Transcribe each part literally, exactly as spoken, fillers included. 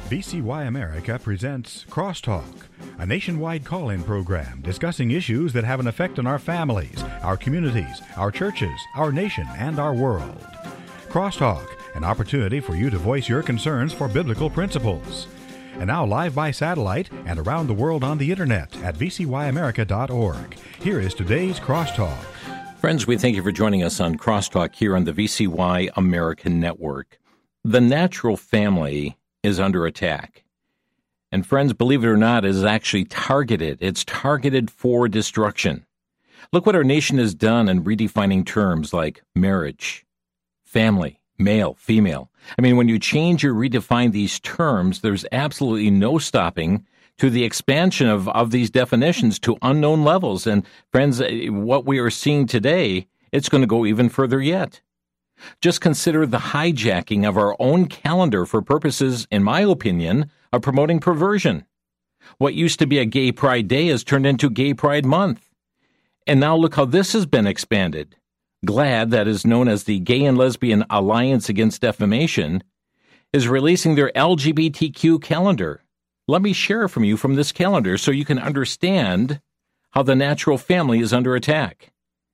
V C Y America presents Crosstalk, a nationwide call-in program discussing issues that have an effect on our families, our communities, our churches, our nation, and our world. Crosstalk, an opportunity for you to voice your concerns for biblical principles. And now live by satellite and around the world on the internet at v c y america dot org. Here is today's Crosstalk. Friends, we thank you for joining us on Crosstalk here on the V C Y American Network. The natural family is under attack. And friends, believe it or not, it is actually targeted. It's targeted for destruction. Look what our nation has done in redefining terms like marriage, family, male, female. I mean, when you change or redefine these terms, there's absolutely no stopping to the expansion of, of these definitions to unknown levels. And friends, what we are seeing today, it's going to go even further yet. Just consider the hijacking of our own calendar for purposes, in my opinion, of promoting perversion. What used to be a Gay Pride Day has turned into Gay Pride Month. And now look how this has been expanded. GLAAD, that is known as the Gay and Lesbian Alliance Against Defamation, is releasing their L G B T Q calendar. Let me share from you from this calendar so you can understand how the natural family is under attack.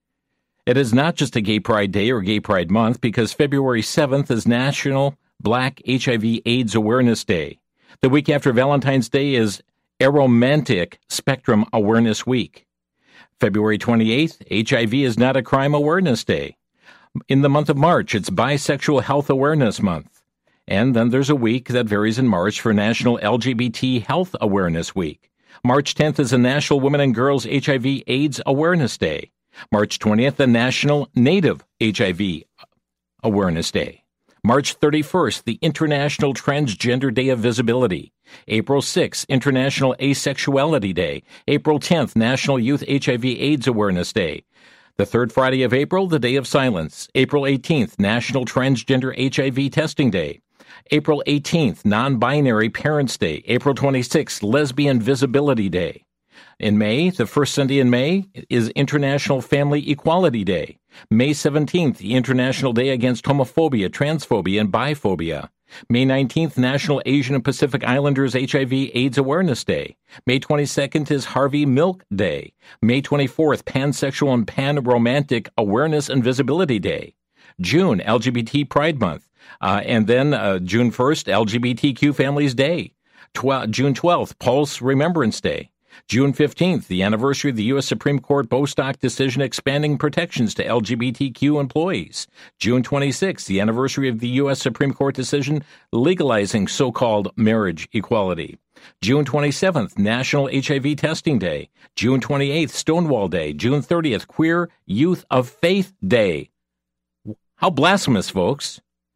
It is not just a Gay Pride Day or Gay Pride Month, because February seventh is National Black H I V AIDS Awareness Day. The week after Valentine's Day is Aromantic Spectrum Awareness Week. February twenty-eighth, H I V is Not a Crime Awareness Day. In the month of March, it's Bisexual Health Awareness Month. And then there's a week that varies in March for National L G B T Health Awareness Week. March tenth is a National Women and Girls H I V AIDS Awareness Day. March twentieth, the National Native H I V Awareness Day. March thirty-first, the International Transgender Day of Visibility. April sixth, International Asexuality Day. April tenth, National Youth H I V AIDS Awareness Day. The third Friday of April, the Day of Silence. April eighteenth, National Transgender H I V Testing Day. April eighteenth, Non-Binary Parents Day. April twenty-sixth, Lesbian Visibility Day. In May, the first Sunday in May, is International Family Equality Day. May seventeenth, the International Day Against Homophobia, Transphobia, and Biphobia. May nineteenth, National Asian and Pacific Islanders H I V AIDS Awareness Day. May twenty-second is Harvey Milk Day. May twenty-fourth, Pansexual and Pan-Romantic Awareness and Visibility Day. June, L G B T Pride Month. Uh, and then uh, June first, L G B T Q Families Day. Tw- June twelfth, Pulse Remembrance Day. June fifteenth, the anniversary of the U S Supreme Court Bostock decision expanding protections to L G B T Q employees. June twenty-sixth, the anniversary of the U S Supreme Court decision legalizing so-called marriage equality. June twenty-seventh, National H I V Testing Day. June twenty-eighth, Stonewall Day. June thirtieth, Queer Youth of Faith Day. How blasphemous, folks.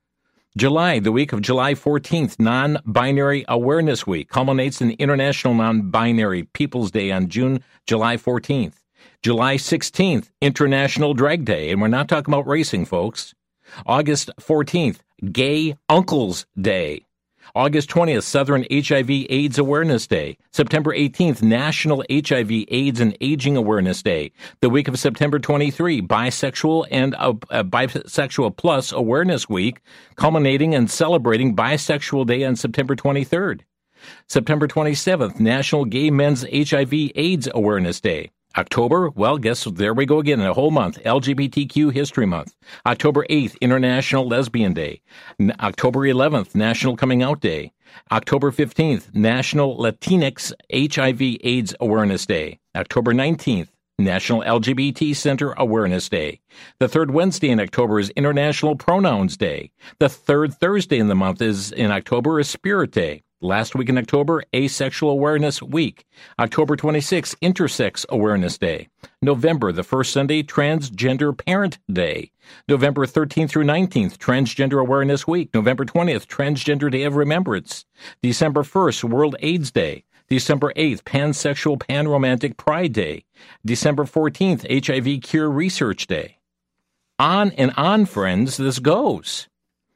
July, the week of July fourteenth, Non-Binary Awareness Week, culminates in International Non-Binary Peoples Day on June, July fourteenth. July sixteenth, International Drag Day, and we're not talking about racing, folks. August fourteenth, Gay Uncles Day. August twentieth, Southern H I V AIDS Awareness Day. September eighteenth, National H I V AIDS and Aging Awareness Day. The week of September twenty-third, Bisexual and uh, uh, Bisexual Plus Awareness Week, culminating and celebrating Bisexual Day on September twenty-third. September twenty-seventh, National Gay Men's H I V AIDS Awareness Day. October, well, guess, there we go again, a whole month, L G B T Q History Month. October eighth, International Lesbian Day. N- October eleventh, National Coming Out Day. October fifteenth, National Latinx H I V AIDS Awareness Day. October nineteenth, National L G B T Center Awareness Day. The third Wednesday in October is International Pronouns Day. The third Thursday in the month is in October is Spirit Day. Last week in October, Asexual Awareness Week. October twenty-sixth, Intersex Awareness Day. November, the first Sunday, Transgender Parent Day. November thirteenth through nineteenth, Transgender Awareness Week. November twentieth, Transgender Day of Remembrance. December first, World AIDS Day. December eighth, Pansexual Pan-Romantic Pride Day. December fourteenth, H I V Cure Research Day. On and on, friends, this goes.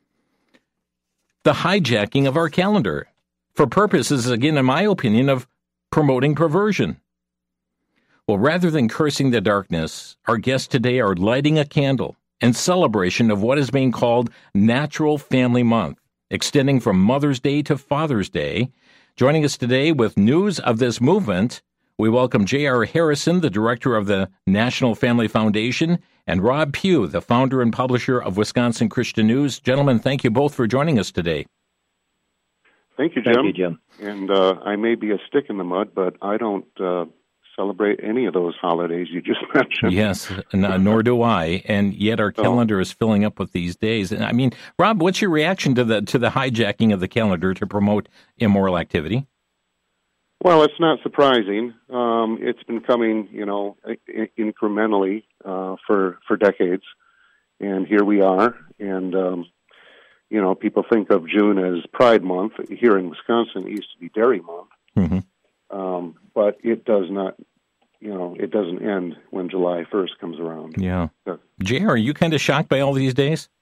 The hijacking of our calendar, for purposes, again, in my opinion, of promoting perversion. Well, rather than cursing the darkness, our guests today are lighting a candle in celebration of what is being called Natural Family Month. extending from Mother's Day to Father's Day. Joining us today with news of this movement, we welcome J R. Harrison, the director of the National Family Foundation, and Rob Pugh, the founder and publisher of Wisconsin Christian News. Gentlemen, thank you both for joining us today. Thank you, Jim. Thank you, Jim. And uh, I may be a stick in the mud, but I don't uh, celebrate any of those holidays you just mentioned. Yes, n- nor do I. And yet our calendar is filling up with these days. And I mean, Rob, what's your reaction to the to the hijacking of the calendar to promote immoral activity? Well, it's not surprising. Um, it's been coming, you know, I- incrementally uh, for for decades, and here we are. And um, you know, people think of June as Pride Month. Here in Wisconsin, it used to be Dairy Month, mm-hmm. um, but it does not. You know, it doesn't end when July first comes around. Yeah. So, J R, are you kind of shocked by all these days?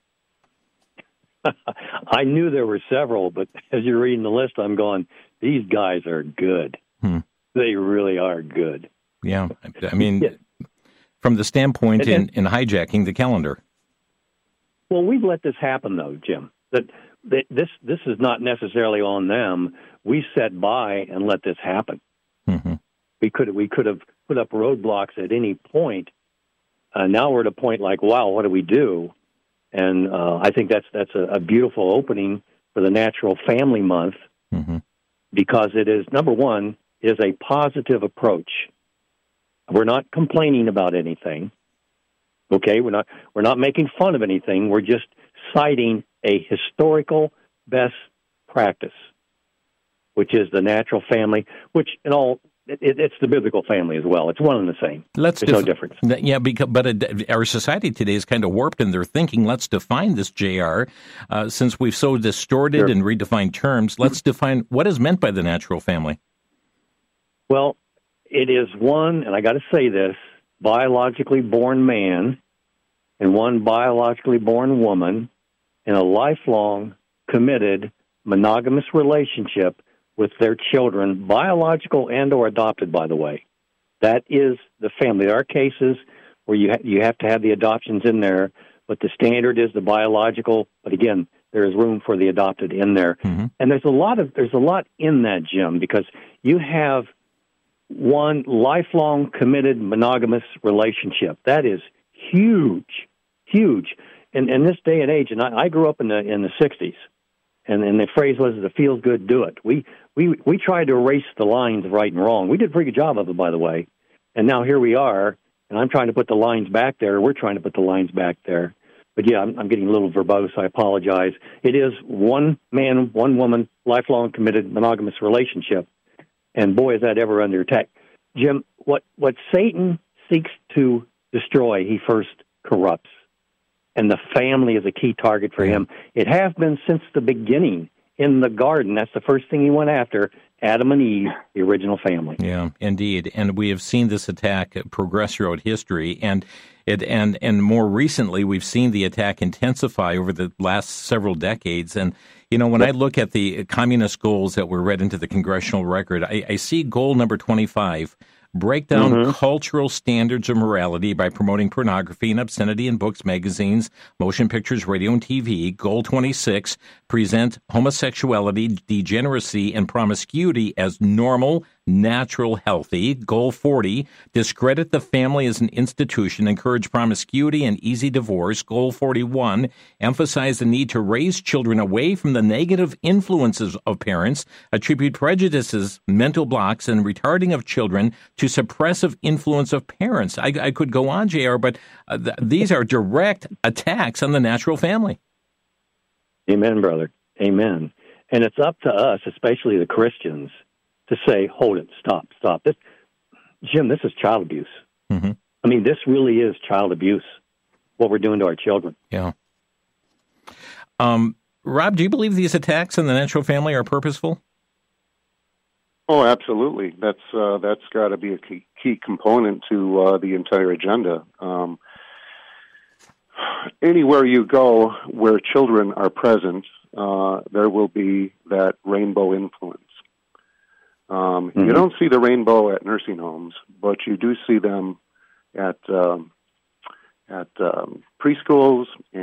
I knew there were several, but as you're reading the list, I'm going, these guys are good. Hmm. They really are good. Yeah. I mean, yeah. From the standpoint and, in, in hijacking the calendar. Well, we've let this happen, though, Jim. That, that this this is not necessarily on them. We sat by and let this happen. Mm-hmm. We could we could have put up roadblocks at any point. Uh, now we're at a point like, wow, what do we do? And uh, I think that's that's a, a beautiful opening for the Natural Family Month, mm-hmm. because it is, number one, is a positive approach. We're not complaining about anything. Okay, we're not we're not making fun of anything. We're just citing a historical best practice, which is the natural family, which in all It, it's the biblical family as well. It's one and the same. Let's There's def- no difference. Yeah, because, but it, our society today is kind of warped in their thinking. Let's define this, J R. Uh, since we've so distorted sure. and redefined terms, let's define what is meant by the natural family. Well, it is one, and I got to say this, biologically born man and one biologically born woman in a lifelong, committed, monogamous relationship with their children, biological and or adopted, by the way. That is the family. There are cases where you ha- you have to have the adoptions in there, but the standard is the biological. But again, there is room for the adopted in there. Mm-hmm. And there's a lot of there's a lot in that, Jim, because you have one lifelong, committed, monogamous relationship. That is huge, huge. In, in this day and age, and I, I grew up in the in the sixties. And, and the phrase was, if it feels good, do it. We, we we tried to erase the lines of right and wrong. We did a pretty good job of it, by the way. And now here we are, and I'm trying to put the lines back there. We're trying to put the lines back there. But, yeah, I'm, I'm getting a little verbose. I apologize. It is one man, one woman, lifelong committed monogamous relationship. And, boy, is that ever under attack. Jim, what, what Satan seeks to destroy, he first corrupts. And the family is a key target for him. It has been since the beginning in the garden. That's the first thing he went after, Adam and Eve, the original family. Yeah, indeed. And we have seen this attack progress throughout history. And it and, and more recently, we've seen the attack intensify over the last several decades. And, you know, when I look at the communist goals that were read into the congressional record, I, I see goal number twenty-five, break down mm-hmm. cultural standards of morality by promoting pornography and obscenity in books, magazines, motion pictures, radio, and T V. Goal twenty-six, present homosexuality, degeneracy, and promiscuity as normal, natural, healthy. Goal forty, discredit the family as an institution, encourage promiscuity and easy divorce. Goal forty-one, emphasize the need to raise children away from the negative influences of parents, attribute prejudices, mental blocks, and retarding of children to suppressive influence of parents. I, I could go on, J R, but uh, th- these are direct attacks on the natural family. Amen, brother. Amen. And it's up to us, especially the Christians, to say, hold it, stop, stop. This, Jim, this is child abuse. Mm-hmm. I mean, this really is child abuse, what we're doing to our children. Yeah. Um, Rob, do you believe these attacks on the natural family are purposeful? Oh, absolutely. That's uh, that's got to be a key, key component to uh, the entire agenda. Um, anywhere you go where children are present, uh, there will be that rainbow influence. Um, mm-hmm. You don't see the rainbow at nursing homes, but you do see them at um, at um, preschools and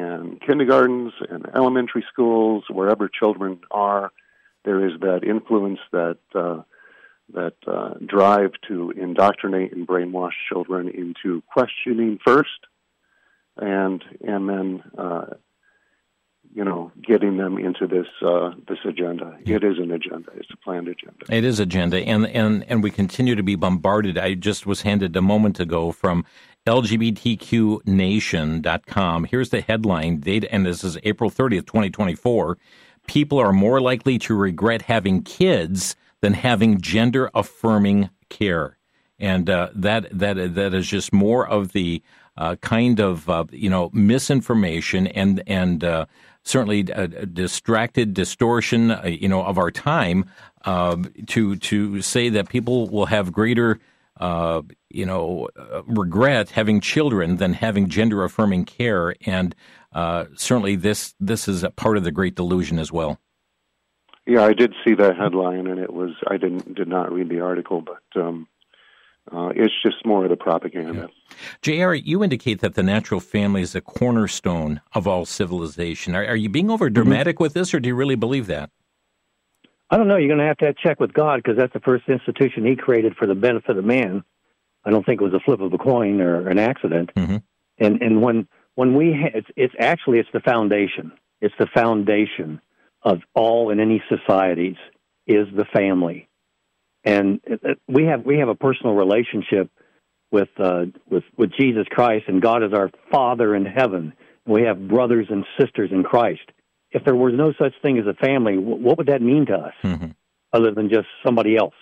kindergartens and elementary schools, wherever children are, there is that influence, that uh, that uh, drive to indoctrinate and brainwash children into questioning first, and and then uh, you know getting them into this uh, this agenda. It is an agenda. It's a planned agenda. It is agenda, and and and we continue to be bombarded. I just was handed a moment ago from L G B T Q nation dot com. Here's the headline, date, and this is April thirtieth, twenty twenty-four. People are more likely to regret having kids than having gender-affirming care. And uh, that that that is just more of the uh, kind of, uh, you know, misinformation and, and uh, certainly uh, distracted distortion, uh, you know, of our time uh, to to say that people will have greater Uh, you know, uh, regret having children than having gender-affirming care, and uh, certainly this this is a part of the Great Delusion as well. Yeah, I did see that headline, and it was I didn't did not read the article, but um, uh, it's just more of the propaganda. Yeah. J R, you indicate that the natural family is a cornerstone of all civilization. Are, are you being over dramatic mm-hmm. with this, or do you really believe that? I don't know. You're going to have to check with God, because that's the first institution He created for the benefit of man. I don't think it was a flip of a coin or an accident. Mm-hmm. And and when when we ha- it's, it's actually it's the foundation. It's the foundation of all in any societies is the family, and it, it, we have we have a personal relationship with uh, with with Jesus Christ, and God is our Father in heaven. We have brothers and sisters in Christ. If there was no such thing as a family, what would that mean to us, mm-hmm. other than just somebody else?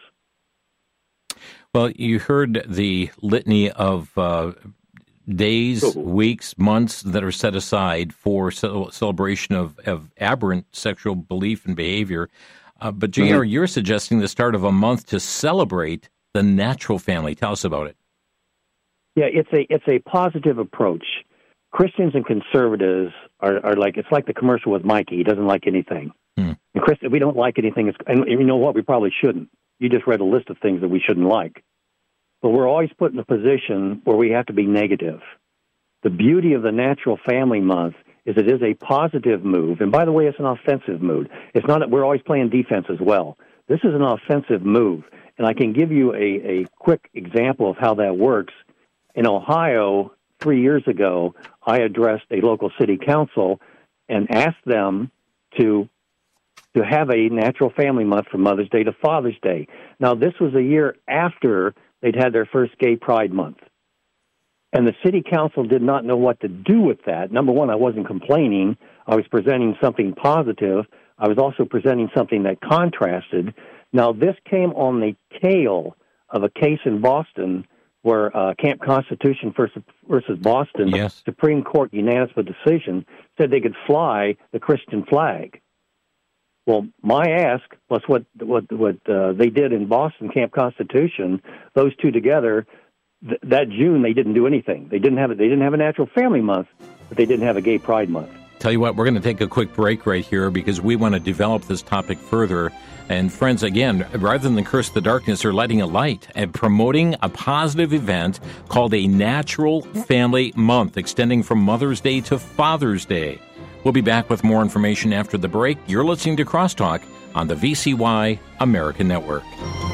Well, you heard the litany of uh, days, oh. weeks, months that are set aside for ce- celebration of, of aberrant sexual belief and behavior. Uh, but, J R, mm-hmm. you're suggesting the start of a month to celebrate the natural family. Tell us about it. Yeah, it's a it's a positive approach. Christians and conservatives are, are like, it's like the commercial with Mikey. He doesn't like anything. Hmm. And Chris, we don't like anything. And you know what? We probably shouldn't. You just read a list of things that we shouldn't like. But we're always put in a position where we have to be negative. The beauty of the Natural Family Month is it is a positive move. And by the way, it's an offensive move. It's not that we're always playing defense as well. This is an offensive move. And I can give you a, a quick example of how that works. In Ohio, three years ago, I addressed a local city council and asked them to to have a Natural Family Month from Mother's Day to Father's Day. Now, this was a year after they'd had their first Gay Pride Month. And the city council did not know what to do with that. Number one, I wasn't complaining. I was presenting something positive. I was also presenting something that contrasted. Now, this came on the tail of a case in Boston where uh, Camp Constitution versus, versus Boston, yes. Supreme Court unanimous decision, said they could fly the Christian flag. Well, my ask, plus what what what uh, they did in Boston, Camp Constitution, those two together, th- that June they didn't do anything. They didn't have a, they didn't have a Natural Family Month, but they didn't have a Gay Pride Month. Tell you what, we're going to take a quick break right here because we want to develop this topic further. And friends, again, rather than curse the darkness, they're lighting a light and promoting a positive event called a Natural Family Month, extending from Mother's Day to Father's Day. We'll be back with more information after the break. You're listening to Crosstalk on the V C Y American Network.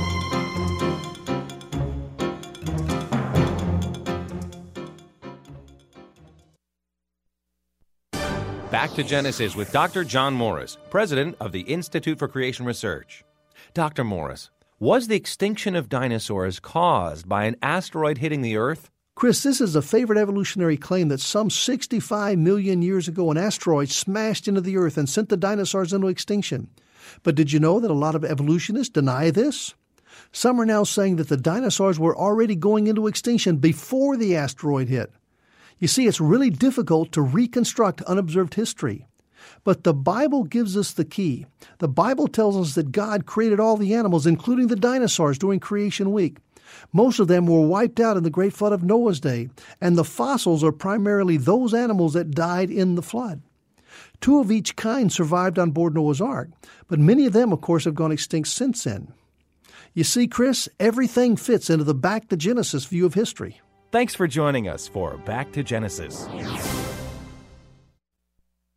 Back to Genesis with Doctor John Morris, president of the Institute for Creation Research. Doctor Morris, was the extinction of dinosaurs caused by an asteroid hitting the Earth? Chris, this is a favorite evolutionary claim that some sixty-five million years ago an asteroid smashed into the Earth and sent the dinosaurs into extinction. But did you know that a lot of evolutionists deny this? Some are now saying that the dinosaurs were already going into extinction before the asteroid hit. You see, it's really difficult to reconstruct unobserved history. But the Bible gives us the key. The Bible tells us that God created all the animals, including the dinosaurs, during Creation Week. Most of them were wiped out in the great flood of Noah's day, and the fossils are primarily those animals that died in the flood. Two of each kind survived on board Noah's Ark, but many of them, of course, have gone extinct since then. You see, Chris, everything fits into the Back to Genesis view of history. Thanks for joining us for Back to Genesis.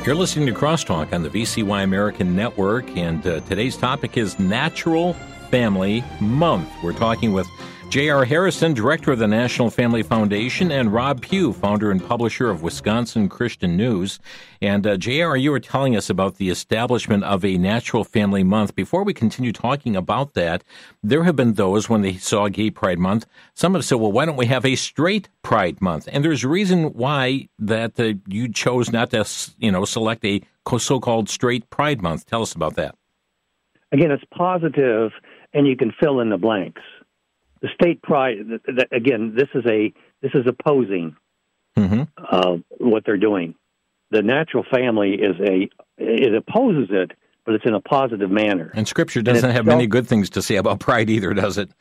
You're listening to Crosstalk on the V C Y American Network, and uh, today's topic is Natural Family Month. We're talking with J R. Harrison, Director of the National Family Foundation, and Rob Pugh, founder and publisher of Wisconsin Christian News. And uh, J R, you were telling us about the establishment of a Natural Family Month. Before we continue talking about that, there have been those, when they saw Gay Pride Month, some have said, well, why don't we have a Straight Pride Month? And there's a reason why that uh, you chose not to, you know, select a so-called Straight Pride Month. Tell us about that. Again, it's positive, and you can fill in the blanks. The state pride, again, this is a this is opposing mm-hmm. uh, what they're doing. The natural family is a it opposes it, but it's in a positive manner. And Scripture doesn't have many good things to say about pride either, does it?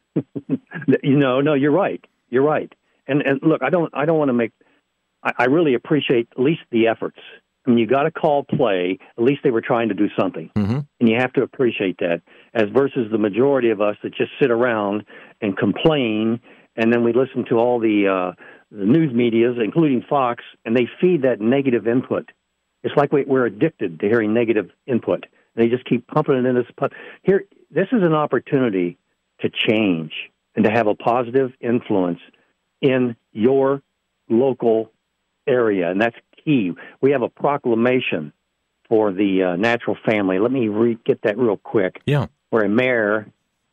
You know, no, you're right. You're right. And and look, I don't I don't want to make. I, I really appreciate at least the efforts. I mean, you got to call play. At least they were trying to do something, mm-hmm. and you have to appreciate that. As versus the majority of us that just sit around and complain, and then we listen to all the, uh, the news medias, including Fox, and they feed that negative input. It's like we, we're addicted to hearing negative input. They just keep pumping it in this. Here, this is an opportunity to change and to have a positive influence in your local area, and that's key. We have a proclamation for the uh, natural family. Let me re- get that real quick. Yeah. Where a mayor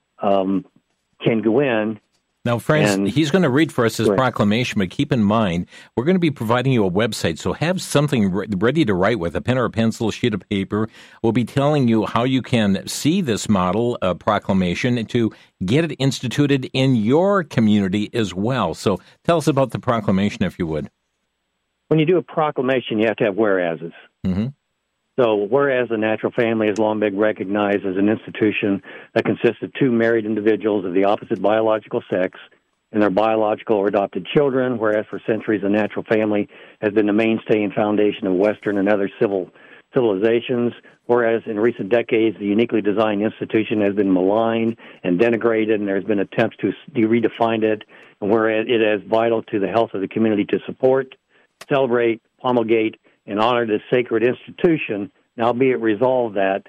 um, can go in. Now, friends, and, he's going to read for us his proclamation, but keep in mind, we're going to be providing you a website, so have something re- ready to write with, a pen or a pencil, a sheet of paper. We'll be telling you how you can see this model uh, proclamation to get it instituted in your community as well. So tell us about the proclamation, if you would. When you do a proclamation, you have to have whereases. Mm-hmm. So whereas the natural family has long been recognized as an institution that consists of two married individuals of the opposite biological sex and their biological or adopted children, whereas for centuries the natural family has been the mainstay and foundation of Western and other civil civilizations, whereas in recent decades the uniquely designed institution has been maligned and denigrated, and there's been attempts to redefine it, and whereas it is vital to the health of the community to support, celebrate, promulgate, and honor this sacred institution, now be it resolved that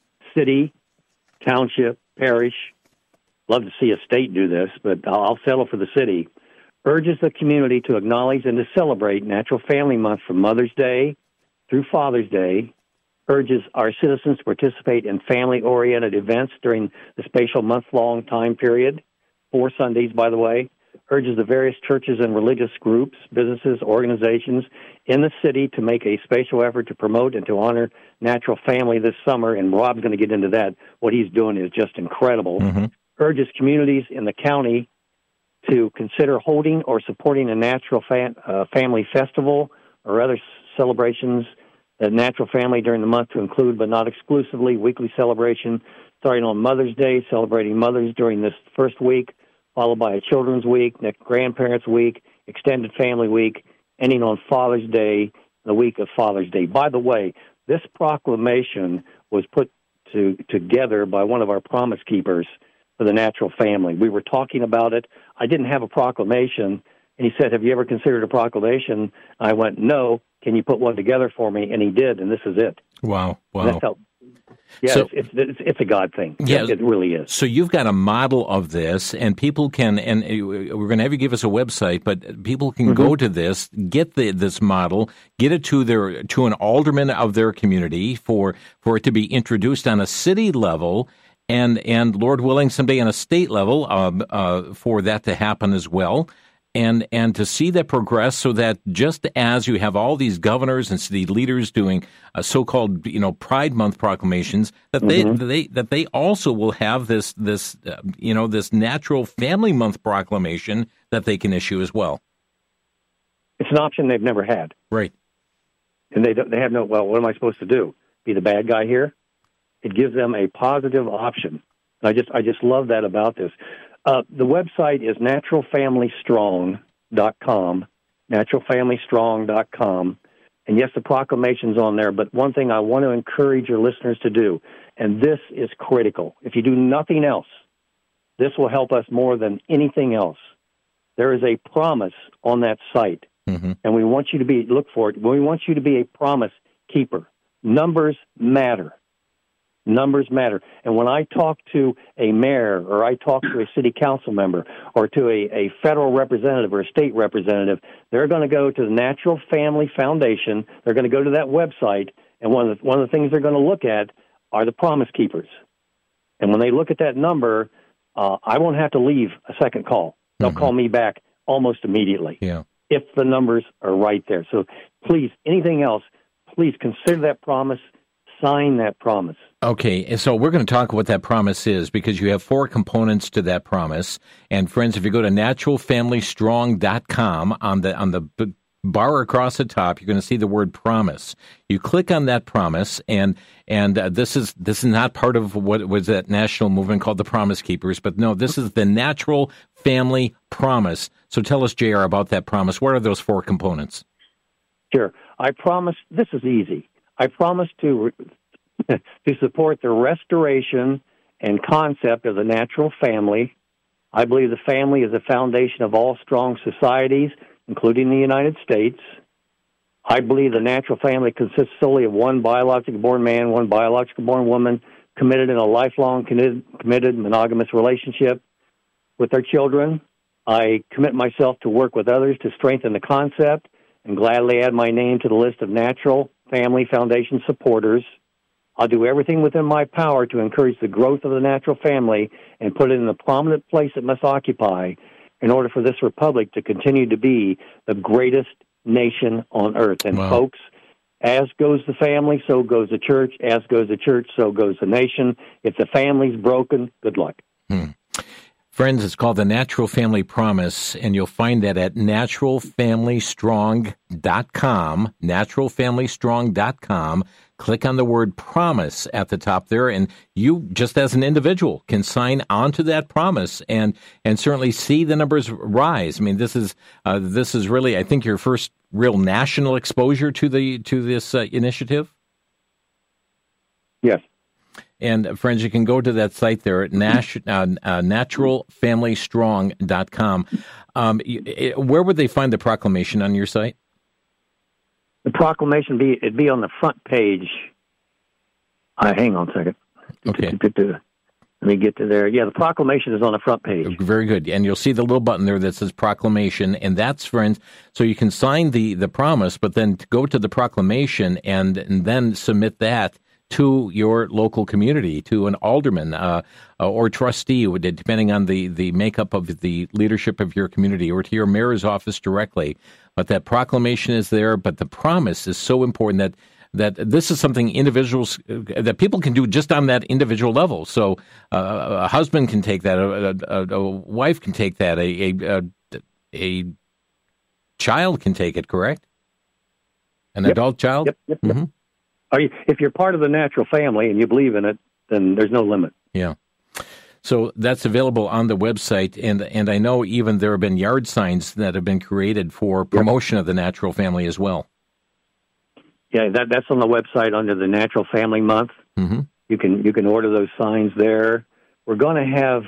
city, township, parish, love to see a state do this, but I'll settle for the city, urges the community to acknowledge and to celebrate Natural Family Month from Mother's Day through Father's Day, urges our citizens to participate in family-oriented events during the spatial month-long time period, four Sundays, by the way, urges the various churches and religious groups, businesses, organizations in the city to make a special effort to promote and to honor natural family this summer, and Rob's going to get into that. What he's doing is just incredible. Mm-hmm. Urges communities in the county to consider holding or supporting a natural fa- uh, family festival or other celebrations, a natural family during the month to include, but not exclusively, weekly celebration starting on Mother's Day, celebrating mothers during this first week, followed by a Children's Week, next Grandparents' Week, Extended Family Week, ending on Father's Day, the week of Father's Day. By the way, this proclamation was put to, together by one of our promise keepers for the natural family. We were talking about it. I didn't have a proclamation, and he said, have you ever considered a proclamation? I went, no. Can you put one together for me? And he did, and this is it. Wow, wow. That's how, yeah, so, it's, it's, it's a God thing. Yeah, it really is. So you've got a model of this, and people can, and we're going to have you give us a website, but people can mm-hmm. go to this, get the, this model, get it to their to an alderman of their community for for it to be introduced on a city level, and and Lord willing, someday on a state level, uh, uh, for that to happen as well. And and to see that progress, so that just as you have all these governors and city leaders doing uh, so-called, you know, Pride Month proclamations, that they mm-hmm. they that they also will have this this uh, you know this Natural Family Month proclamation that they can issue as well. It's an option they've never had, right? And they don't, they have no. Well, what am I supposed to do? Be the bad guy here? It gives them a positive option. I just I just love that about this. Uh, the website is natural family strong dot com, natural family strong dot com. And yes, the proclamation's on there, but one thing I want to encourage your listeners to do, and this is critical. If you do nothing else, this will help us more than anything else. There is a promise on that site, mm-hmm. and we want you to be, look for it, we want you to be a promise keeper. Numbers matter. Numbers matter. And when I talk to a mayor or I talk to a city council member or to a, a federal representative or a state representative, they're going to go to the Natural Family Foundation. They're going to go to that website, and one of the, one of the things they're going to look at are the Promise Keepers. And when they look at that number, uh, I won't have to leave a second call. They'll mm-hmm. call me back almost immediately yeah. if the numbers are right there. So please, anything else, please consider that promise, sign that promise. Okay, so we're going to talk what that promise is because you have four components to that promise. And friends, if you go to natural family strong dot com, on the on the bar across the top, you're going to see the word promise. You click on that promise, and and uh, this is this is not part of what was that national movement called the Promise Keepers, but no, this is the Natural Family Promise. So tell us, J R, about that promise. What are those four components? Sure. I promise, this is easy. I promise to to support the restoration and concept of the natural family. I believe the family is the foundation of all strong societies, including the United States. I believe the natural family consists solely of one biologically born man, one biologically born woman, committed in a lifelong committed, committed monogamous relationship with their children. I commit myself to work with others to strengthen the concept and gladly add my name to the list of Natural Family Foundation supporters. I'll do everything within my power to encourage the growth of the natural family and put it in the prominent place it must occupy in order for this republic to continue to be the greatest nation on earth. And wow. folks, as goes the family, so goes the church. As goes the church, so goes the nation. If the family's broken, good luck. Hmm. Friends, it's called the Natural Family Promise, and you'll find that at natural family strong dot com, natural family strong dot com. Click on the word promise at the top there, and you, just as an individual, can sign on to that promise and and certainly see the numbers rise. I mean, this is uh, this is really, I think, your first real national exposure to the to this uh, initiative. Yes. And, uh, friends, you can go to that site there at Nash, uh, uh, natural family strong dot com. Um, it, where would they find the proclamation on your site? The proclamation, be it'd be on the front page. Uh, hang on a second. Okay. Let me get to there. Yeah, the proclamation is on the front page. Very good. And you'll see the little button there that says proclamation, and that's, friends, so you can sign the, the promise, but then go to the proclamation and, and then submit that to your local community, to an alderman uh, or trustee, depending on the, the makeup of the leadership of your community, or to your mayor's office directly. But that proclamation is there, but the promise is so important that that this is something individuals, that people can do just on that individual level. So uh, a husband can take that, a, a, a wife can take that, a, a, a child can take it, correct? An yep. adult child? Yep, yep, mm-hmm. yep. Are you, if you're part of the natural family and you believe in it, then there's no limit. Yeah. So that's available on the website, and and I know even there have been yard signs that have been created for promotion yep. of the natural family as well. Yeah, that that's on the website under the Natural Family Month. Mm-hmm. You can you can order those signs there. We're going to have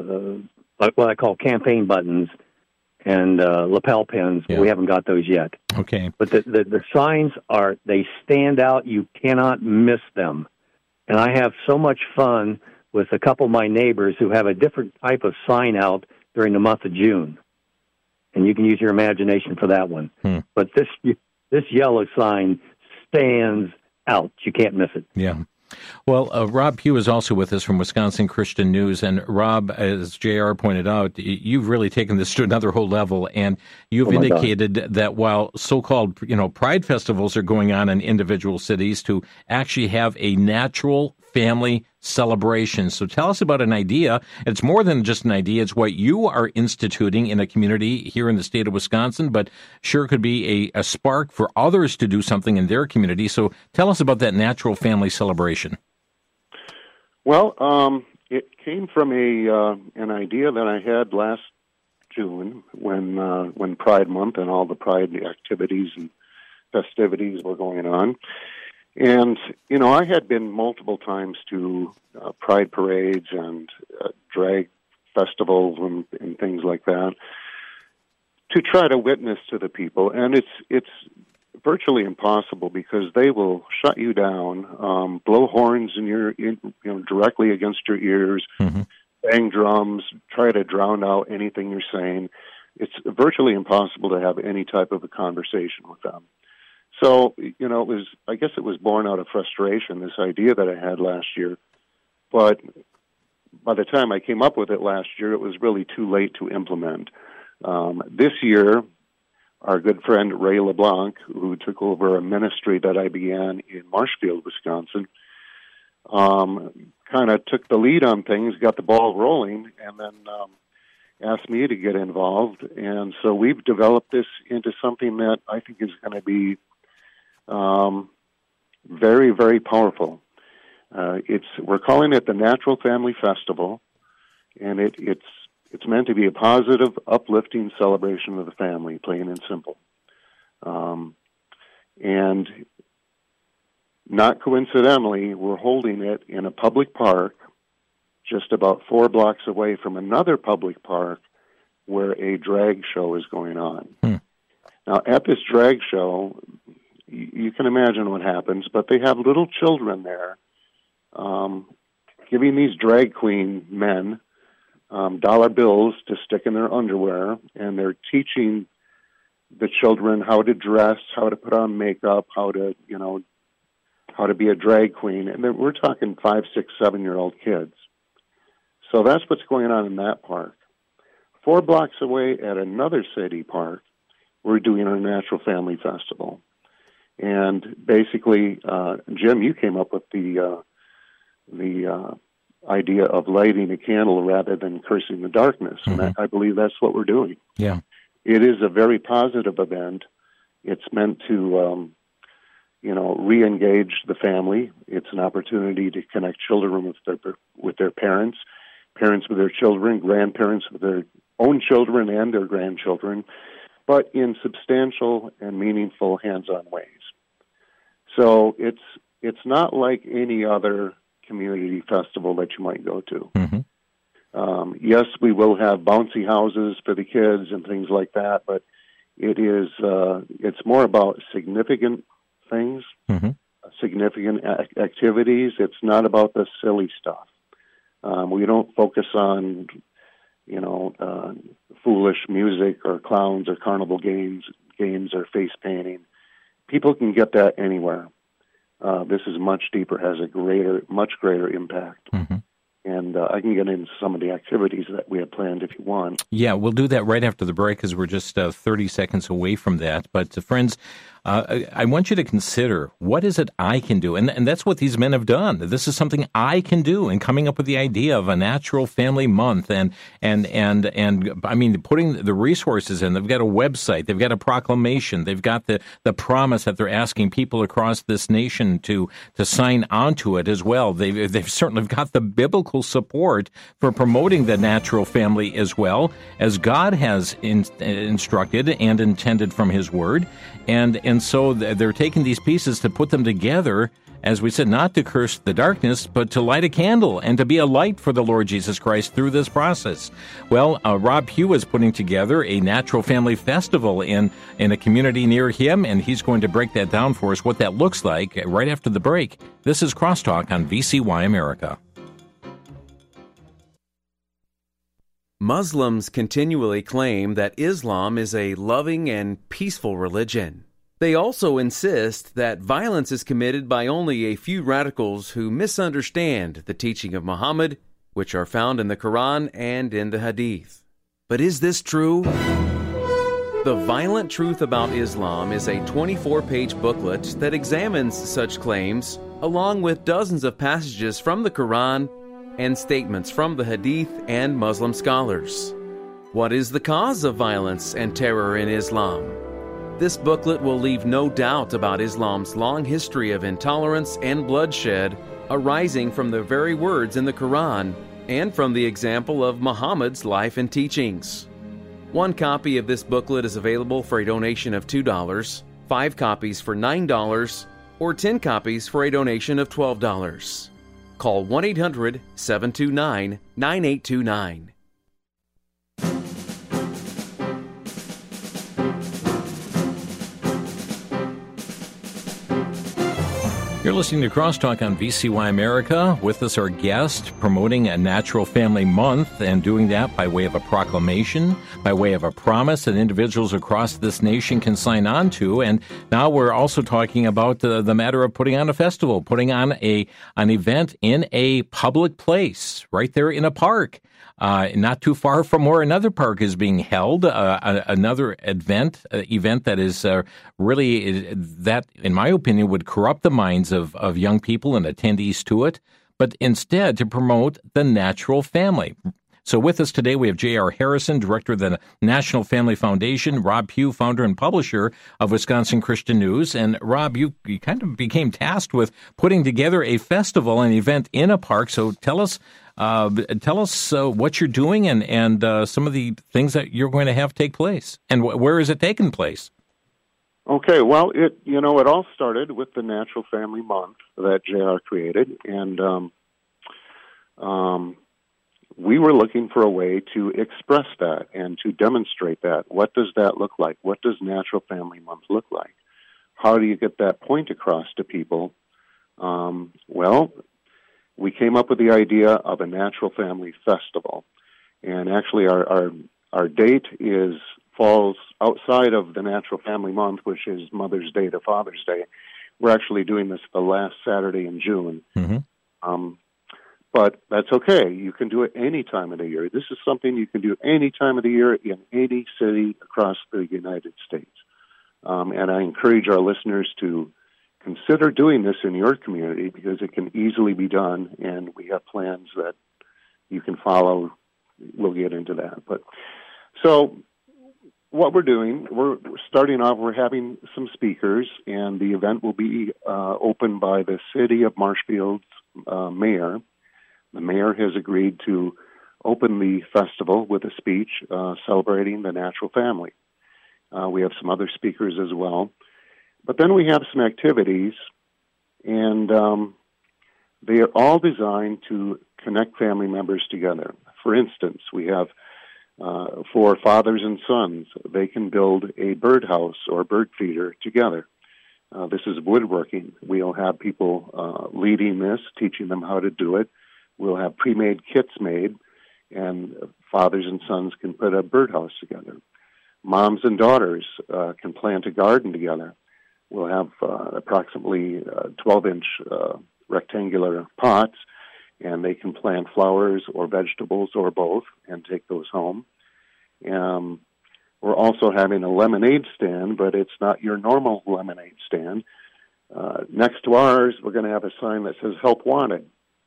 uh, uh, what I call campaign buttons and uh, lapel pins, but yeah. we haven't got those yet. Okay. But the, the, the signs are, they stand out. You cannot miss them. And I have so much fun with a couple of my neighbors who have a different type of sign out during the month of June. And you can use your imagination for that one. Hmm. But this this yellow sign stands out. You can't miss it. Yeah. Well, uh, Rob Pugh is also with us from Wisconsin Christian News. And Rob, as J R pointed out, you've really taken this to another whole level. And you've oh indicated God. that while so-called, you know, pride festivals are going on in individual cities, to actually have a natural family celebration. So tell us about an idea. It's more than just an idea. It's what you are instituting in a community here in the state of Wisconsin, but sure could be a, a spark for others to do something in their community. So tell us about that natural family celebration. Well, um, it came from a uh, an idea that I had last June when uh, when Pride Month and all the Pride activities and festivities were going on. And, you know, I had been multiple times to uh, pride parades and uh, drag festivals and, and things like that to try to witness to the people. And it's, it's virtually impossible because they will shut you down, um, blow horns in your, in, you know, directly against your ears, mm-hmm. bang drums, try to drown out anything you're saying. It's virtually impossible to have any type of a conversation with them. So, you know, it was, I guess it was born out of frustration, this idea that I had last year. But by the time I came up with it last year, it was really too late to implement. Um, this year, our good friend Ray LeBlanc, who took over a ministry that I began in Marshfield, Wisconsin, um, kind of took the lead on things, got the ball rolling, and then um, asked me to get involved. And so we've developed this into something that I think is going to be um, very, very powerful. Uh, it's we're calling it the Natural Family Festival, and it, it's it's meant to be a positive, uplifting celebration of the family, plain and simple. Um, and not coincidentally, we're holding it in a public park just about four blocks away from another public park where a drag show is going on. Hmm. Now, at this drag show, you, you can imagine what happens, but they have little children there um, giving these drag queen men um, dollar bills to stick in their underwear, and they're teaching the children how to dress, how to put on makeup, how to, you know, how to be a drag queen. And we're talking five, six, seven-year-old kids. So that's what's going on in that park. Four blocks away at another city park, we're doing our Natural Family Festival. And basically, uh, Jim, you came up with the uh, the uh, idea of lighting a candle rather than cursing the darkness. Mm-hmm. And I, I believe that's what we're doing. Yeah. It is a very positive event. It's meant to, um, you know, re-engage the family. It's an opportunity to connect children with their with their parents, parents with their children, grandparents with their own children and their grandchildren, but in substantial and meaningful hands-on ways. So it's it's not like any other community festival that you might go to. Mm-hmm. Um, yes, we will have bouncy houses for the kids and things like that, but it is uh, it's more about significant things, mm-hmm. significant a- activities. It's not about the silly stuff. Um, we don't focus on, you know, uh, foolish music or clowns or carnival games, games or face painting. People can get that anywhere. Uh, this is much deeper, has a greater, much greater impact. Mm-hmm. And uh, I can get into some of the activities that we have planned if you want. Yeah, we'll do that right after the break because we're just uh, thirty seconds away from that. But uh, friends, uh, I, I want you to consider, what is it I can do? And, and that's what these men have done. This is something I can do in coming up with the idea of a Natural Family Month. And, and, and, and I mean, putting the resources in. They've got a website. They've got a proclamation. They've got the, the promise that they're asking people across this nation to, to sign onto it as well. They've, they've certainly got the biblical support for promoting the natural family as well, as God has in, instructed and intended from His Word. And and so they're taking these pieces to put them together, as we said, not to curse the darkness, but to light a candle and to be a light for the Lord Jesus Christ through this process. Well, uh, Rob Pugh is putting together a Natural Family Festival in, in a community near him, and he's going to break that down for us, what that looks like, right after the break. This is Crosstalk on V C Y America. Muslims continually claim that Islam is a loving and peaceful religion. They also insist that violence is committed by only a few radicals who misunderstand the teaching of Muhammad, which are found in the Quran and in the Hadith. But is this true? The Violent Truth About Islam is a twenty-four page booklet that examines such claims, along with dozens of passages from the Quran and statements from the Hadith and Muslim scholars. What is the cause of violence and terror in Islam? This booklet will leave no doubt about Islam's long history of intolerance and bloodshed arising from the very words in the Quran and from the example of Muhammad's life and teachings. One copy of this booklet is available for a donation of two dollars, five copies for nine dollars, or ten copies for a donation of twelve dollars. Call one eight hundred, seven two nine, nine eight two nine. You're listening to Crosstalk on V C Y America. With us, our guest, promoting a Natural Family Month, and doing that by way of a proclamation, by way of a promise that individuals across this nation can sign on to. And now we're also talking about the, the matter of putting on a festival, putting on a an event in a public place, right there in a park. Uh, not too far from where another park is being held, uh, a, another event, uh, event that is uh, really, that, in my opinion, would corrupt the minds of, of young people and attendees to it, but instead to promote the natural family. So with us today, we have J R. Harrison, director of the National Family Foundation, Rob Pugh, founder and publisher of Wisconsin Christian News. And Rob, you, you kind of became tasked with putting together a festival, an event in a park. So tell us Uh, tell us uh, what you're doing and, and uh, some of the things that you're going to have take place. And wh- where is it taking place? Okay, well, it you know, it all started with the Natural Family Month that J R created, and um, um, we were looking for a way to express that and to demonstrate that. What does that look like? What does Natural Family Month look like? How do you get that point across to people? Um, well, we came up with the idea of a Natural Family Festival. And actually our, our our date is falls outside of the Natural Family Month, which is Mother's Day to Father's Day. We're actually doing this the last Saturday in June. Mm-hmm. Um, but that's okay. You can do it any time of the year. This is something you can do any time of the year in any city across the United States. Um, and I encourage our listeners to consider doing this in your community because it can easily be done, and we have plans that you can follow. We'll get into that. But so what we're doing, we're starting off, we're having some speakers, and the event will be uh, opened by the City of Marshfield's uh, mayor. The mayor has agreed to open the festival with a speech uh, celebrating the natural family. Uh, we have some other speakers as well. But then we have some activities, and um, they are all designed to connect family members together. For instance, we have uh, for fathers and sons, they can build a birdhouse or bird feeder together. Uh, this is woodworking. We'll have people uh, leading this, teaching them how to do it. We'll have pre-made kits made, and fathers and sons can put a birdhouse together. Moms and daughters uh, can plant a garden together. We'll have uh, approximately uh, twelve-inch uh, rectangular pots, and they can plant flowers or vegetables or both and take those home. Um, we're also having a lemonade stand, but it's not your normal lemonade stand. Uh, next to ours, we're going to have a sign that says Help Wanted.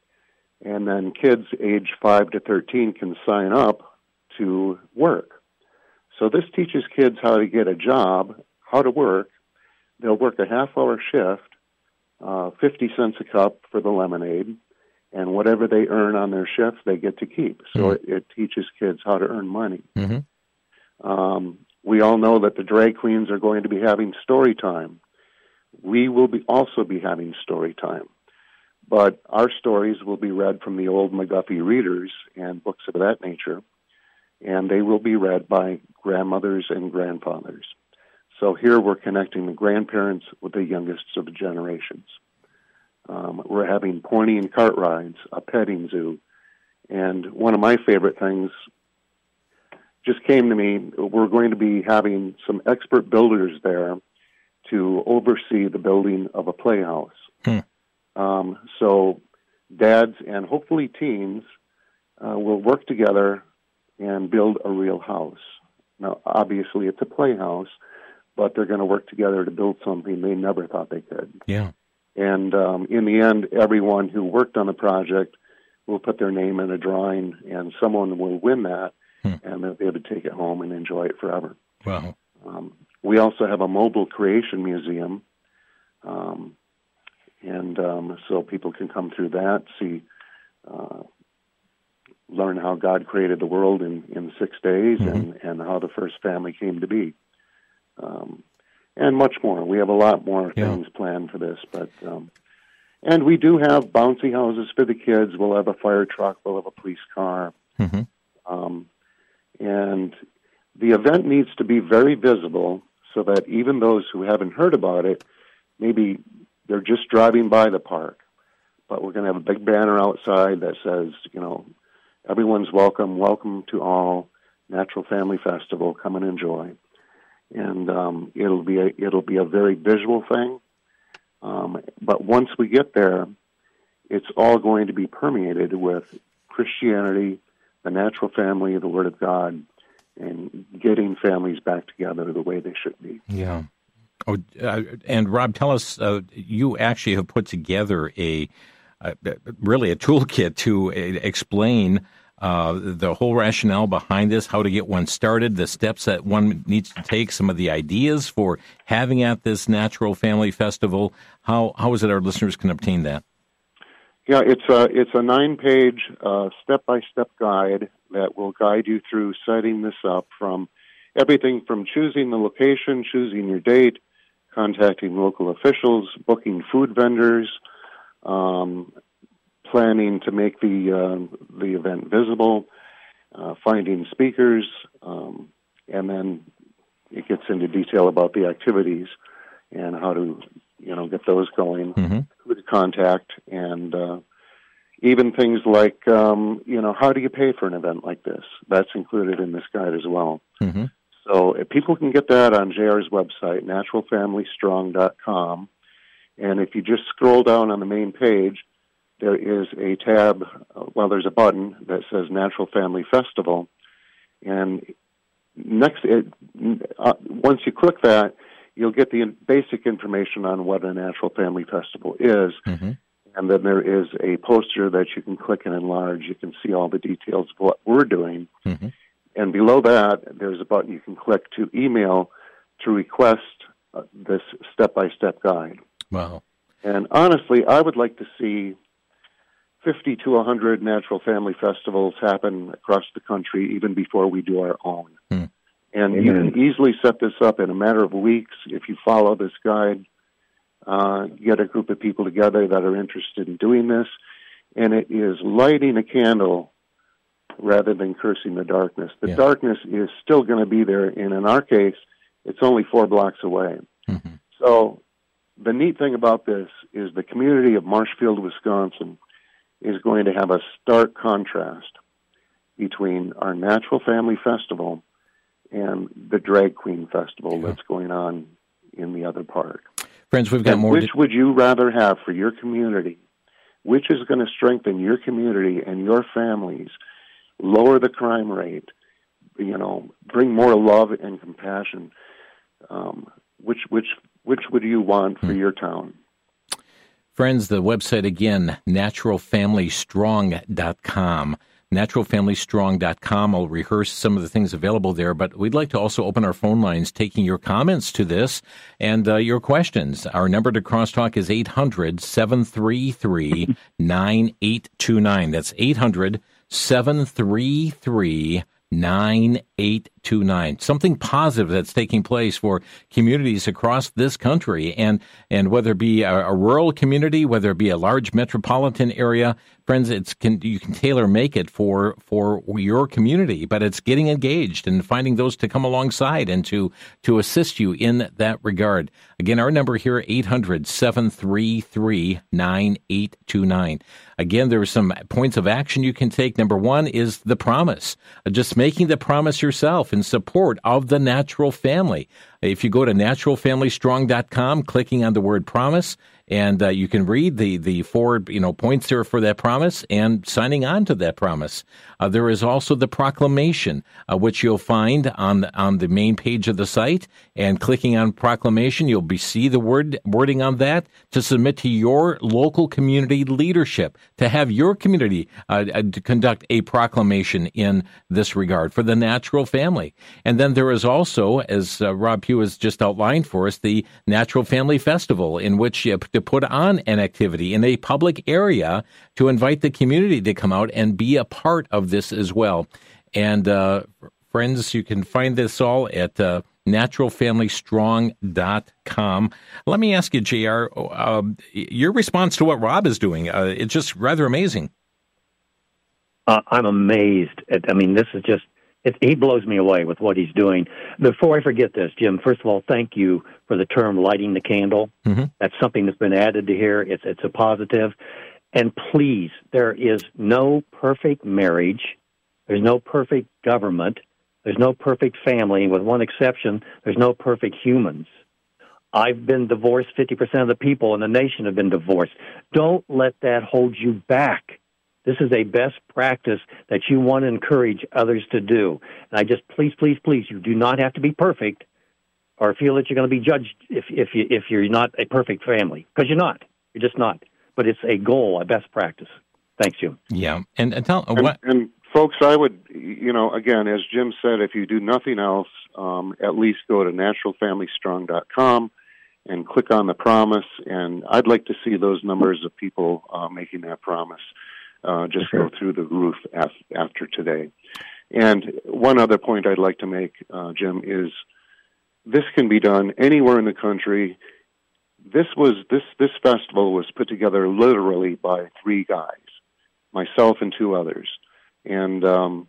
And then kids age five to thirteen can sign up to work. So this teaches kids how to get a job, how to work. They'll work a half-hour shift, uh, fifty cents a cup for the lemonade, and whatever they earn on their shifts, they get to keep. So mm-hmm. it, it teaches kids how to earn money. Mm-hmm. Um, we all know that the drag queens are going to be having story time. We will be also be having story time. But our stories will be read from the old McGuffey readers and books of that nature, and they will be read by grandmothers and grandfathers. So here we're connecting the grandparents with the youngest of the generations. Um, we're having pony and cart rides, a petting zoo, and one of my favorite things just came to me. We're going to be having some expert builders there to oversee the building of a playhouse. Hmm. Um, so dads and hopefully teens uh, will work together and build a real house. Now, obviously, it's a playhouse, but they're going to work together to build something they never thought they could. Yeah. And um, in the end, everyone who worked on the project will put their name in a drawing, and someone will win that, hmm. and they'll be able to take it home and enjoy it forever. Wow. Um, we also have a mobile creation museum, um, and um, so people can come through that, see, uh, learn how God created the world in, in six days, mm-hmm. and, and how the first family came to be. Um, and much more. We have a lot more yeah. things planned for this, but um, and we do have bouncy houses for the kids. We'll have a fire truck. We'll have a police car, mm-hmm. um, and the event needs to be very visible so that even those who haven't heard about it maybe they're just driving by the park. But we're going to have a big banner outside that says, you know, everyone's welcome, welcome to all, Natural Family Festival, come and enjoy. And um, it'll be a, it'll be a very visual thing. Um, but once we get there, it's all going to be permeated with Christianity, the natural family, the Word of God, and getting families back together the way they should be. Yeah. Oh, uh, and Rob, tell us, uh, you actually have put together a, a really a toolkit to uh, explain uh, the whole rationale behind this, how to get one started, the steps that one needs to take, some of the ideas for having at this Natural Family Festival. How how is it our listeners can obtain that? Yeah, it's a it's a nine-page uh, step-by-step guide that will guide you through setting this up, from everything from choosing the location, choosing your date, contacting local officials, booking food vendors, um, planning to make the uh, the event visible, uh, finding speakers, um, and then it gets into detail about the activities and how to, you know, get those going, mm-hmm. who to contact, and uh, even things like, um, you know, how do you pay for an event like this? That's included in this guide as well. Mm-hmm. So if people can get that on J R's website, natural family strong dot com, and if you just scroll down on the main page, there is a tab, uh, well, there's a button that says Natural Family Festival, and next, it, uh, once you click that, you'll get the basic information on what a Natural Family Festival is, mm-hmm. and then there is a poster that you can click and enlarge. You can see all the details of what we're doing, mm-hmm. and below that, there's a button you can click to email to request uh, this step-by-step guide. Wow. And honestly, I would like to see fifty to one hundred Natural Family Festivals happen across the country even before we do our own. Hmm. And Amen. You can easily set this up in a matter of weeks if you follow this guide, uh, get a group of people together that are interested in doing this, and it is lighting a candle rather than cursing the darkness. The yeah. darkness is still going to be there, and in our case, it's only four blocks away. Mm-hmm. So the neat thing about this is the community of Marshfield, Wisconsin, is going to have a stark contrast between our Natural Family Festival and the Drag Queen Festival yeah. that's going on in the other park. Friends, we've got and more. Which to... would you rather have for your community? Which is going to strengthen your community and your families, lower the crime rate, you know, bring more love and compassion? Um, which which which would you want for hmm. your town? Friends, the website again, natural family strong dot com. natural family strong dot com. I'll rehearse some of the things available there, but we'd like to also open our phone lines, taking your comments to this and uh, your questions. Our number to Crosstalk is eight hundred, seven three three, nine eight two nine. That's eight hundred, seven three three, nine eight two nine. Something positive that's taking place for communities across this country, and and whether it be a, a rural community, whether it be a large metropolitan area, friends, it's can you can tailor make it for for your community, but it's getting engaged and finding those to come alongside and to to assist you in that regard. Again, our number here, eight hundred, seven three three, nine eight two nine. Again, there are some points of action you can take. Number one is the promise, just making the promise yourself in support of the natural family. If you go to natural family strong dot com, clicking on the word promise, and uh, you can read the, the four you know points there for that promise and signing on to that promise. Uh, there is also the proclamation, uh, which you'll find on the, on the main page of the site. And clicking on proclamation, you'll be see the word wording on that to submit to your local community leadership to have your community uh, to conduct a proclamation in this regard for the natural family. And then there is also, as uh, Rob Pugh has just outlined for us, the Natural Family Festival, in which you to put on an activity in a public area to invite the community to come out and be a part of this as well. And uh, friends, you can find this all at uh, natural family strong dot com. Let me ask you, J R, uh, your response to what Rob is doing. Uh, it's just rather amazing. Uh, I'm amazed. At, I mean, this is just It, he blows me away with what he's doing. Before I forget this, Jim, first of all, thank you for the term lighting the candle. Mm-hmm. That's something that's been added to here. It's, it's a positive. And please, there is no perfect marriage. There's no perfect government. There's no perfect family. With one exception, there's no perfect humans. I've been divorced. fifty percent of the people in the nation have been divorced. Don't let that hold you back. This is a best practice that you want to encourage others to do. And I just, please, please, please, you do not have to be perfect or feel that you're going to be judged if if, you, if you're not a perfect family, because you're not. You're just not. But it's a goal, a best practice. Thanks, Jim. Yeah. And, and tell and, what... And, folks, I would, you know, again, as Jim said, if you do nothing else, um, at least go to natural family strong dot com and click on the promise. And I'd like to see those numbers of people uh, making that promise. Uh, just sure. go through the roof af- after today. And one other point I'd like to make, uh, Jim, is this can be done anywhere in the country. This was this this festival was put together literally by three guys, myself and two others, and um,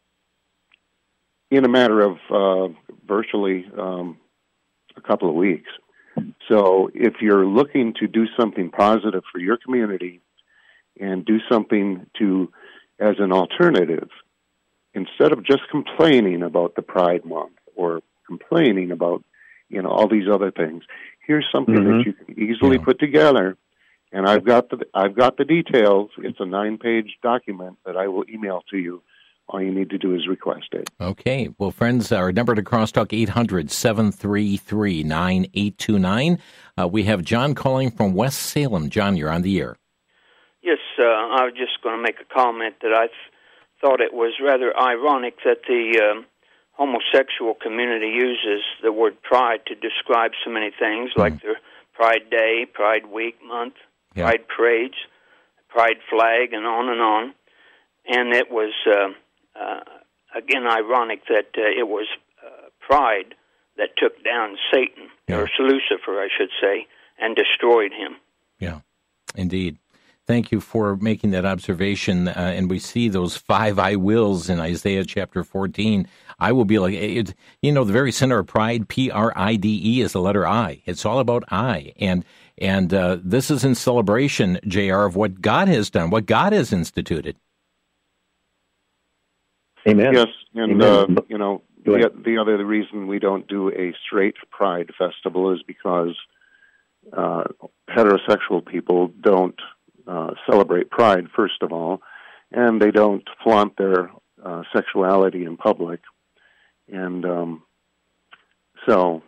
in a matter of uh, virtually um, a couple of weeks. So if you're looking to do something positive for your community, and do something to, as an alternative, instead of just complaining about the Pride Month or complaining about, you know, all these other things, here's something mm-hmm. that you can easily yeah. put together. And I've got the I've got the details. It's a nine-page document that I will email to you. All you need to do is request it. Okay. Well, friends, our number to Crosstalk, eight hundred, seven three three, nine eight two nine. Uh, we have John calling from West Salem. John, you're on the air. Yes, uh, I was just going to make a comment that I th- thought it was rather ironic that the um, homosexual community uses the word pride to describe so many things, mm. like their Pride Day, Pride Week, month, yeah. Pride parades, Pride flag, and on and on. And it was, uh, uh, again, ironic that uh, it was uh, pride that took down Satan, yeah. or Lucifer, I should say, and destroyed him. Yeah, indeed. Thank you for making that observation. Uh, and we see those five I wills in Isaiah chapter fourteen. I will be like, it, you know, the very center of pride, P R I D E, is the letter I. It's all about I. And and uh, this is in celebration, J R, of what God has done, what God has instituted. Amen. Yes, and, uh, you know, the, the other reason we don't do a straight pride festival is because uh, heterosexual people don't Uh, celebrate pride, first of all, and they don't flaunt their uh, sexuality in public. And um, so,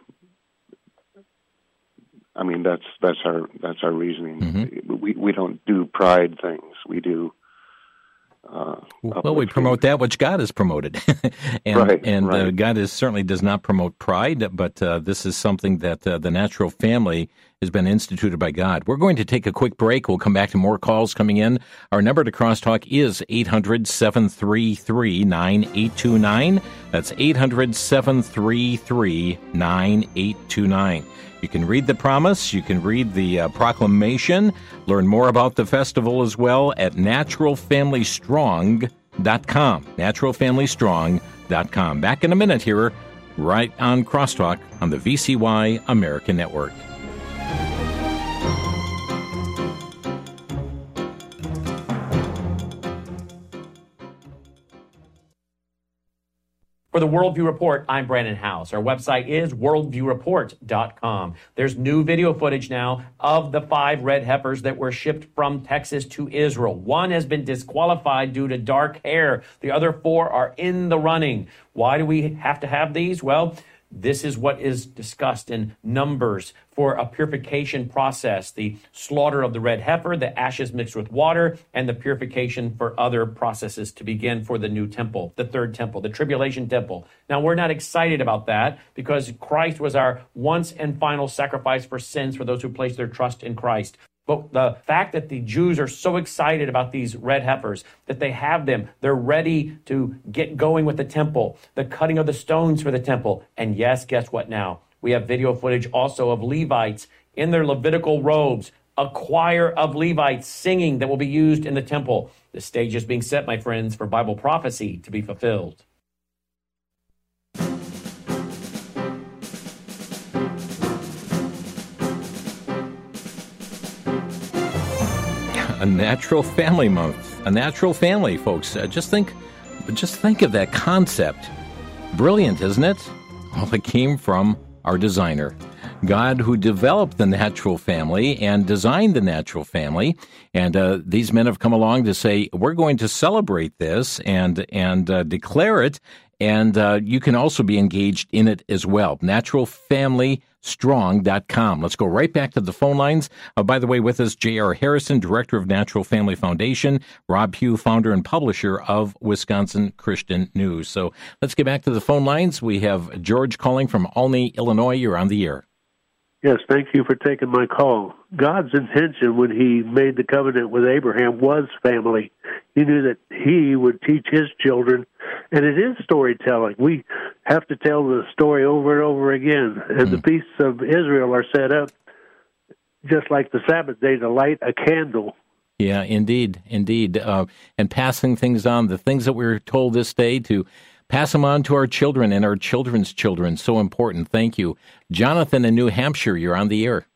I mean, that's that's our that's our reasoning. Mm-hmm. We we don't do pride things. We do. Uh, well, we promote that which God has promoted, and right, and right. Uh, God is certainly does not promote pride, but uh, this is something that uh, the natural family has been instituted by God. We're going to take a quick break. We'll come back to more calls coming in. Our number to Crosstalk is eight hundred, seven three three, nine eight two nine. That's eight hundred, seven three three, nine eight two nine. You can read the promise. You can read the uh, proclamation. Learn more about the festival as well at natural family strong dot com. natural family strong dot com. Back in a minute here, right on Crosstalk on the V C Y American Network. For the Worldview Report, I'm Brandon House. Our website is worldview report dot com. There's new video footage now of the five red heifers that were shipped from Texas to Israel. One has been disqualified due to dark hair. The other four are in the running. Why do we have to have these? Well, this is what is discussed in Numbers for a purification process, the slaughter of the red heifer, the ashes mixed with water, and the purification for other processes to begin for the new temple, the third temple, the tribulation temple. Now, we're not excited about that because Christ was our once and final sacrifice for sins for those who place their trust in Christ. But the fact that the Jews are so excited about these red heifers, that they have them, they're ready to get going with the temple, the cutting of the stones for the temple. And yes, guess what now? We have video footage also of Levites in their Levitical robes, a choir of Levites singing that will be used in the temple. The stage is being set, my friends, for Bible prophecy to be fulfilled. a natural family month. A natural family, folks. Uh, just think, just think of that concept. Brilliant, isn't it? Well, it came from our designer. God, who developed the natural family and designed the natural family. And uh, these men have come along to say, we're going to celebrate this and and uh, declare it. And uh, you can also be engaged in it as well. natural family strong dot com. Let's go right back to the phone lines. Uh, by the way, with us, J R. Harrison, Director of Natural Family Foundation, Rob Pugh, founder and publisher of Wisconsin Christian News. So let's get back to the phone lines. We have George calling from Olney, Illinois. You're on the air. Yes, thank you for taking my call. God's intention when he made the covenant with Abraham was family. He knew that he would teach his children, and it is storytelling. We have to tell the story over and over again, and mm. the feasts of Israel are set up just like the Sabbath day to light a candle. Yeah, indeed, indeed. Uh, and passing things on, the things that we're told this day to pass them on to our children and our children's children. So important. Thank you. Jonathan in New Hampshire, you're on the air.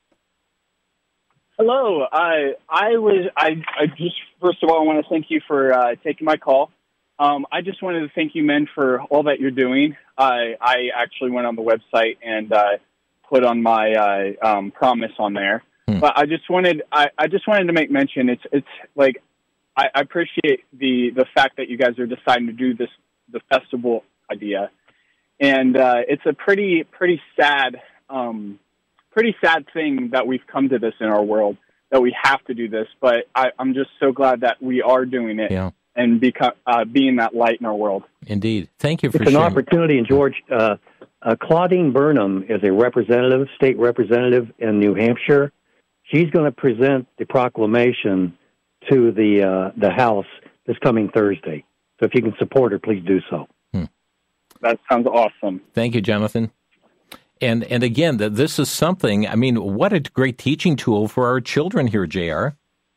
Hello. I I was I, I just first of all I want to thank you for uh, taking my call. Um, I just wanted to thank you men for all that you're doing. I I actually went on the website and uh, put on my uh, um, promise on there. Hmm. But I just wanted I, I just wanted to make mention. It's it's like I, I appreciate the the fact that you guys are deciding to do this the festival idea, and uh, it's a pretty pretty sad. Um, pretty sad thing that we've come to this in our world, that we have to do this, but I, I'm just so glad that we are doing it yeah. and become, uh, being that light in our world. Indeed. Thank you for it's sharing. It's an opportunity, and George, uh, uh, Claudine Burnham is a representative, state representative in New Hampshire. She's going to present the proclamation to the uh, the House this coming Thursday. So if you can support her, please do so. Hmm. That sounds awesome. Thank you, Jonathan. And and again, that this is something, I mean, what a great teaching tool for our children here, J R.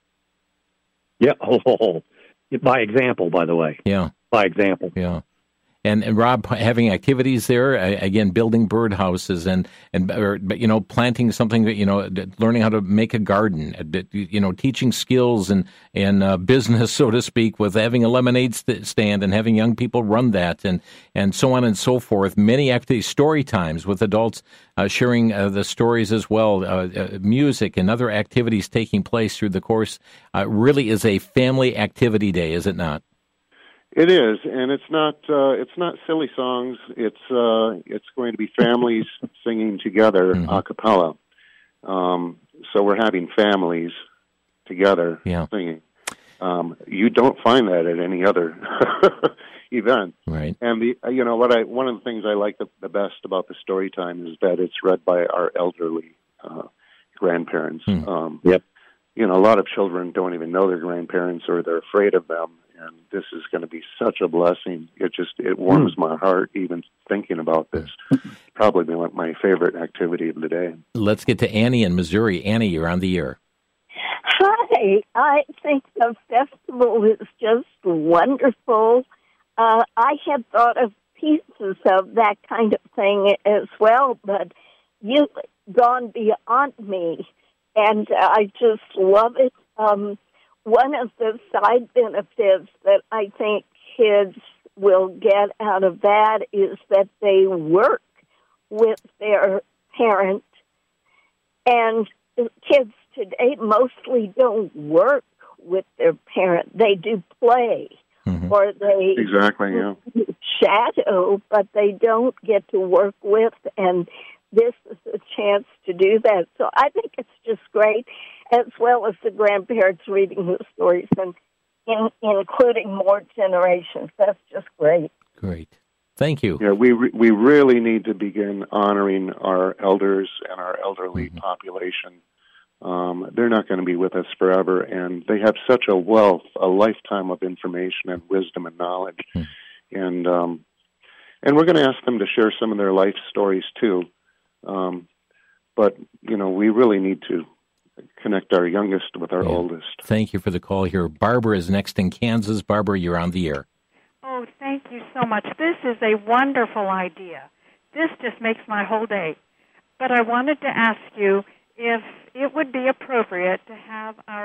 Yeah, oh, oh, oh. By example, by the way. Yeah. By example. Yeah. And, and Rob, having activities there, again, building birdhouses and, and or, you know, planting something, you know, learning how to make a garden, you know, teaching skills and, and uh, business, so to speak, with having a lemonade stand and having young people run that and, and so on and so forth. Many activities, story times with adults uh, sharing uh, the stories as well, uh, uh, music and other activities taking place through the course. Uh, really is a family activity day, is it not? It is, and it's not uh, it's not silly songs. It's uh, it's going to be families singing together mm-hmm. a cappella. Um, so we're having families together yeah. singing. Um, you don't find that at any other event. Right. And the you know what I one of the things I like the, the best about the story time is that it's read by our elderly uh, grandparents. Mm. Um, yep. You know, a lot of children don't even know their grandparents or they're afraid of them. And this is going to be such a blessing. It just, it warms mm. my heart even thinking about this. Probably be like my favorite activity of the day. Let's get to Annie in Missouri. Annie, you're on the air. Hi. I think the festival is just wonderful. Uh, I had thought of pieces of that kind of thing as well, but you've gone beyond me, and I just love it. Um, One of the side benefits that I think kids will get out of that is that they work with their parent. And kids today mostly don't work with their parent. They do play mm-hmm. or they exactly, yeah. shadow, but they don't get to work with, and this is a chance to do that. So I think it's just great, as well as the grandparents reading the stories and in, including more generations. That's just great. Great. Thank you. Yeah, we re- we really need to begin honoring our elders and our elderly mm-hmm. population. Um, they're not going to be with us forever, and they have such a wealth, a lifetime of information and wisdom and knowledge. Mm-hmm. And um, and we're going to ask them to share some of their life stories, too. Um, but, you know, we really need to connect our youngest with our yeah. oldest. Thank you for the call here. Barbara is next in Kansas. Barbara, you're on the air. Oh, thank you so much. This is a wonderful idea. This just makes my whole day. But I wanted to ask you if it would be appropriate to have our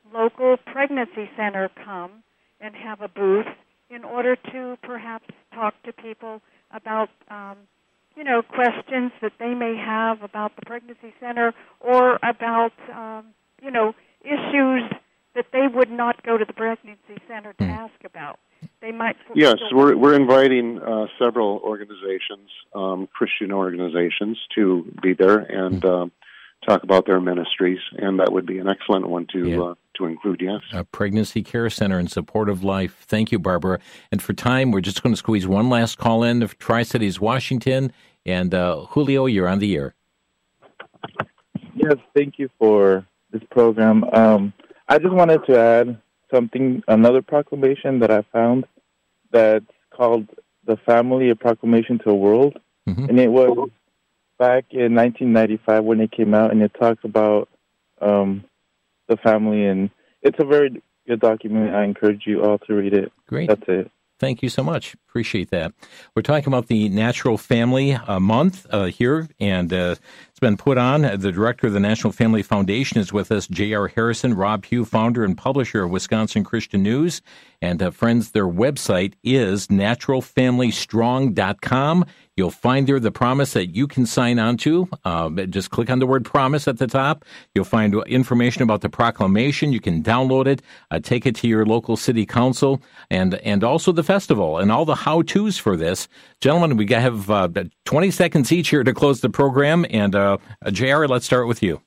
local pregnancy center come and have a booth in order to perhaps talk to people about, um, you know, questions that they may have about the pregnancy center or about, um, you know, issues that they would not go to the pregnancy center to ask about. They might. Yes, we're we're inviting uh, several organizations, um, Christian organizations, to be there and um, talk about their ministries, and that would be an excellent one to yeah. uh, to include. Yes, a pregnancy care center and supportive life. Thank you, Barbara. And for time, we're just going to squeeze one last call in of Tri-Cities, Washington, and uh, Julio, you're on the air. Yes, thank you for this program. Um, I just wanted to add something, another proclamation that I found that's called the Family, a Proclamation to the World. Mm-hmm. And it was back in nineteen ninety-five when it came out, and it talks about um, the family, and it's a very good document. I encourage you all to read it. Great. That's it. Thank you so much. Appreciate that. We're talking about the Natural Family uh, Month uh, here, and uh, it's been put on. The director of the National Family Foundation is with us, J R. Harrison. Rob Pugh, founder and publisher of Wisconsin Christian News. And uh, friends, their website is natural family strong dot com. You'll find there the promise that you can sign on to. Uh, just click on the word promise at the top. You'll find information about the proclamation. You can download it, uh, take it to your local city council, and and also the festival and all the how-tos for this. Gentlemen, we have uh, twenty seconds each here to close the program. And uh, J R, let's start with you.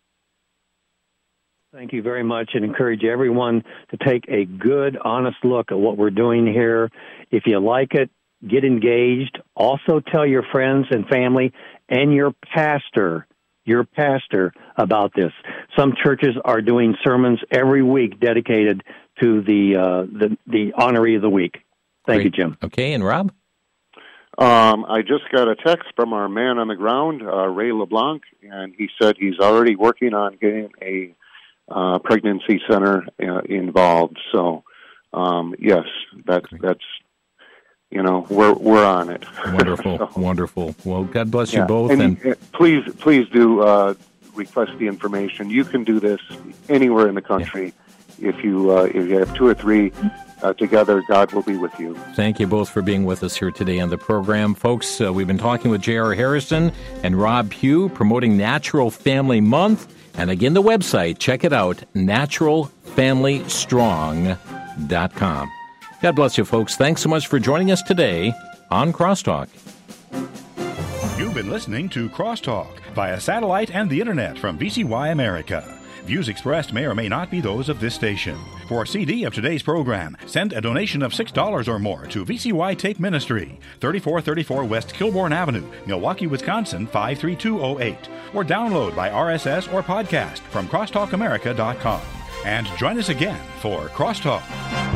Thank you very much, and encourage everyone to take a good, honest look at what we're doing here. If you like it, get engaged. Also tell your friends and family and your pastor, your pastor about this. Some churches are doing sermons every week dedicated to the uh, the, the honoree of the week. Thank Great. you, Jim. Okay, and Rob? Um, I just got a text from our man on the ground, uh, Ray LeBlanc, and he said he's already working on getting a uh, pregnancy center uh, involved. So, um, yes, that's that's you know we're we're on it. Wonderful, so, wonderful. Well, God bless yeah. you both, and, and uh, please please do uh, request the information. You can do this anywhere in the country. Yeah. If you uh, if you have two or three. Uh, together, God will be with you. Thank you both for being with us here today on the program. Folks, uh, we've been talking with J R. Harrison and Rob Pugh, promoting Natural Family Month. And again, the website, check it out, natural family strong dot com. God bless you, folks. Thanks so much for joining us today on Crosstalk. You've been listening to Crosstalk via satellite and the internet from V C Y America. Views expressed may or may not be those of this station. For a C D of today's program, send a donation of six dollars or more to V C Y Tape Ministry, thirty-four thirty-four West Kilbourne Avenue, Milwaukee, Wisconsin, five three two zero eight. Or download by R S S or podcast from crosstalk america dot com. And join us again for Crosstalk.